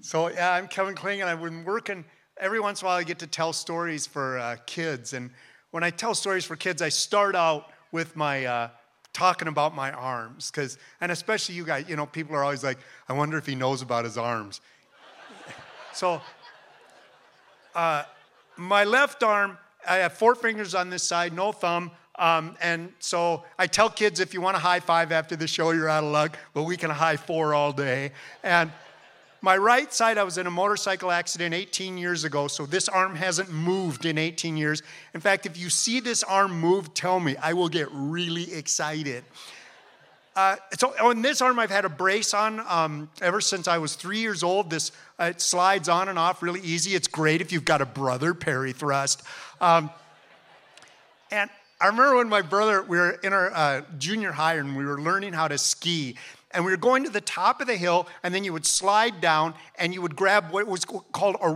So, yeah, I'm Kevin Kling, and I've been working. Every once in a while, I get to tell stories for kids. And when I tell stories for kids, I start out with my talking about my arms. And especially you guys, people are always like, I wonder if he knows about his arms. So, my left arm, I have 4 fingers on this side, no thumb. And so I tell kids, if you want to high five after the show, you're out of luck, but we can high 4 all day. And my right side, I was in a motorcycle accident 18 years ago, so this arm hasn't moved in 18 years. In fact, if you see this arm move, tell me. I will get really excited. So on this arm, I've had a brace on ever since I was 3 years old. It slides on and off really easy. It's great if you've got a brother, Perry Thrust. And I remember when my brother, we were in our junior high and we were learning how to ski. And we were going to the top of the hill, and then you would slide down and you would grab what was called a